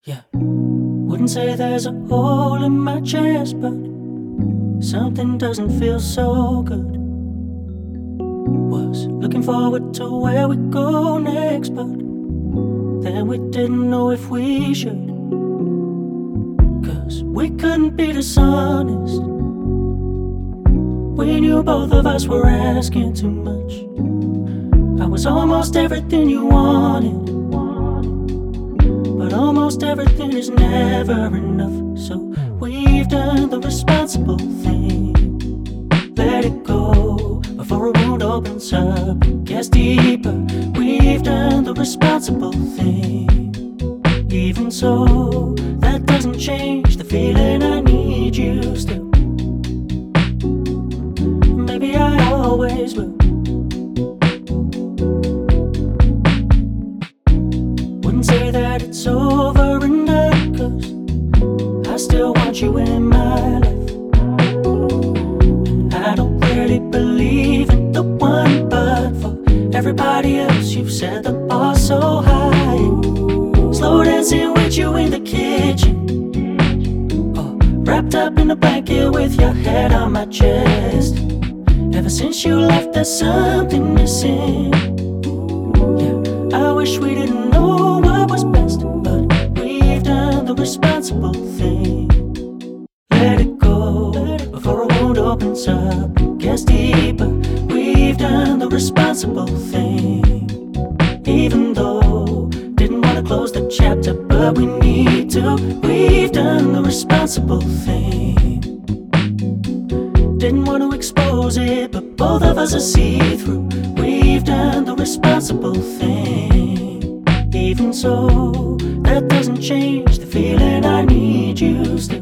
Yeah, wouldn't say there's a hole in my chest, but something doesn't feel so good. Was looking forward to where we go next, but then we didn't know if we should. 'Cause we couldn't be dishonest. We knew both of us were asking too much. I was almost everything you wanted, but almost everything is never enough. So we've done the responsible thing. Let it go before a wound opens up, gets deeper. We've done the responsible thing. Even so, that doesn't change the feeling I need you still. Maybe I always will. Wouldn't say that it's over and done, 'cause I still want you in my life. And I don't really believe in the one, but for everybody else you've set the bar so high. Slow dancing with you in the kitchen, wrapped up in a blanket with your head on my chest. Ever since you left, there's something missing. Yeah, I wish we didn't know what was best, but we've done the responsible thing. Let it go before a wound opens up, gets deeper. We've done the responsible thing. Even though didn't want to close the chapter, but we need to. We've done the responsible thing. Didn't want to expose it, but both of us are see-through. We've done the responsible thing. Even so, that doesn't change the feeling I need you still.